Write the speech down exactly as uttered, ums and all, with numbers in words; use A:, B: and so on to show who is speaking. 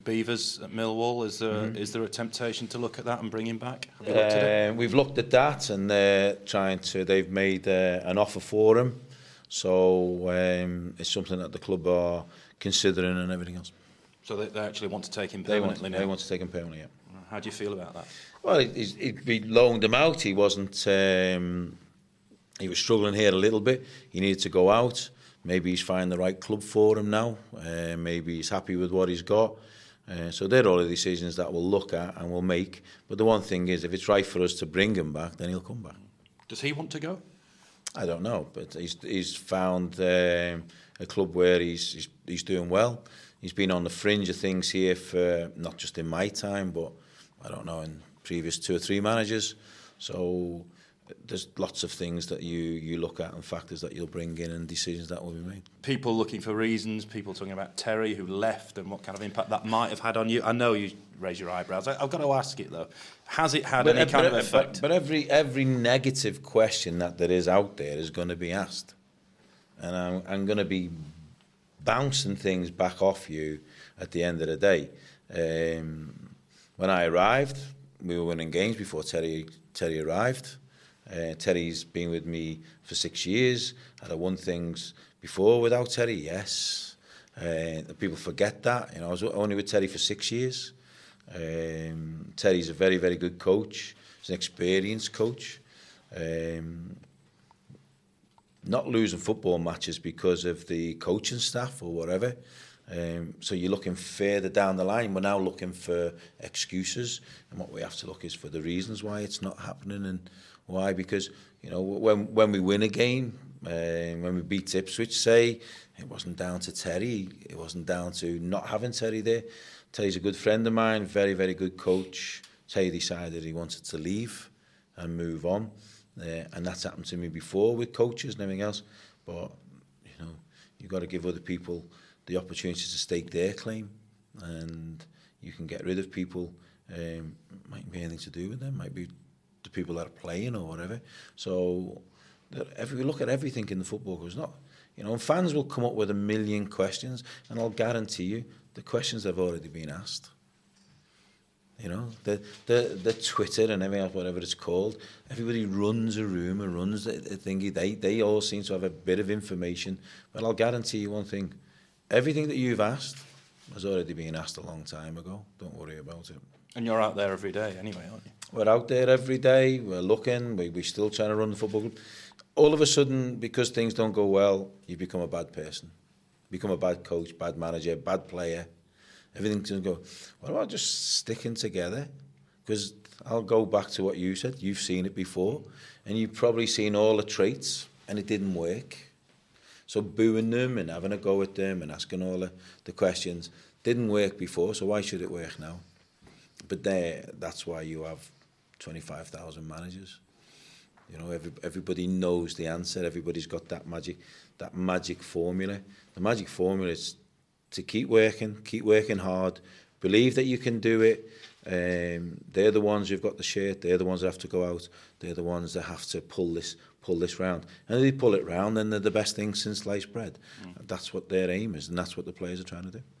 A: Beavers at Millwall, is there
B: Mm-hmm.
A: is there a temptation to look at that and bring him back? Have you looked at it?
B: Uh, we've looked at that, and they're trying to. They've made uh, an offer for him, so um, it's something that the club are considering and everything else.
A: So they, they actually want to take him
B: They want,
A: permanently now?
B: they want to take him permanently, yeah.
A: How do you feel about that?
B: Well, it, it, it, we loaned him out. He wasn't. Um, he was struggling here a little bit. He needed to go out. Maybe he's finding the right club for him now. Uh, maybe he's happy with what he's got. Uh, so they're all the decisions that we'll look at and we'll make. But the one thing is, if it's right for us to bring him back, then he'll come back.
A: Does he want to go?
B: I don't know, but he's he's found um, a club where he's, he's he's doing well. He's been on the fringe of things here for not just in my time, but I don't know, in previous two or three managers. So there's lots of things that you, you look at and factors that you'll bring in and decisions that will be made.
A: People looking for reasons, people talking about Terry who left and what kind of impact that might have had on you. I know you raise your eyebrows. I, I've got to ask it though. Has it had
B: But,
A: any kind
B: but,
A: of effect?
B: But, but every every negative question that there is out there is going to be asked. And I'm, I'm going to be bouncing things back off you at the end of the day. Um, when I arrived, we were winning games before Terry Terry arrived. Uh, Terry's been with me for six years. Had I won things before without Terry? Yes. Uh, people forget that. You know, I was only with Terry for six years. Um, Terry's a very, very good coach. He's an experienced coach. Um, not losing football matches because of the coaching staff or whatever. Um, so you're looking further down the line. We're now looking for excuses, and what we have to look is for the reasons why it's not happening and why. Because you know when when we win a game, uh, when we beat Ipswich, say it wasn't down to Terry, it wasn't down to not having Terry there. Terry's a good friend of mine, very very good coach. Terry decided he wanted to leave and move on, uh, and that's happened to me before with coaches and everything else. But you know you've got to give other people the opportunity to stake their claim, and you can get rid of people. Um, might be anything to do with them, might be the people that are playing or whatever. So every, we look at everything in the football club. It's not, you know, and fans will come up with a million questions, and I'll guarantee you the questions have already been asked. You know, the the the Twitter and everything else, whatever it's called, everybody runs a rumour, runs a, a thingy. They they all seem to have a bit of information, but I'll guarantee you one thing. Everything that you've asked has already been asked a long time ago. Don't worry about it.
A: And you're out there every day anyway, aren't you?
B: We're out there every day. We're looking. We, we're still trying to run the football club. All of a sudden, because things don't go well, you become a bad person. You become a bad coach, bad manager, bad player. Everything doesn't go. What about just sticking together? Because I'll go back to what you said. You've seen it before. And you've probably seen all the traits, and it didn't work. So booing them and having a go at them and asking all the, the questions didn't work before, so why should it work now? But there, that's why you have twenty-five thousand managers. You know, every, everybody knows the answer. Everybody's got that magic, that magic formula. The magic formula is to keep working, keep working hard, believe that you can do it. Um, they're the ones who've got the shirt. They're the ones that have to go out. They're the ones that have to pull this pull this round. And if they pull it round, then they're the best thing since sliced bread. Mm. That's what their aim is, and that's what the players are trying to do.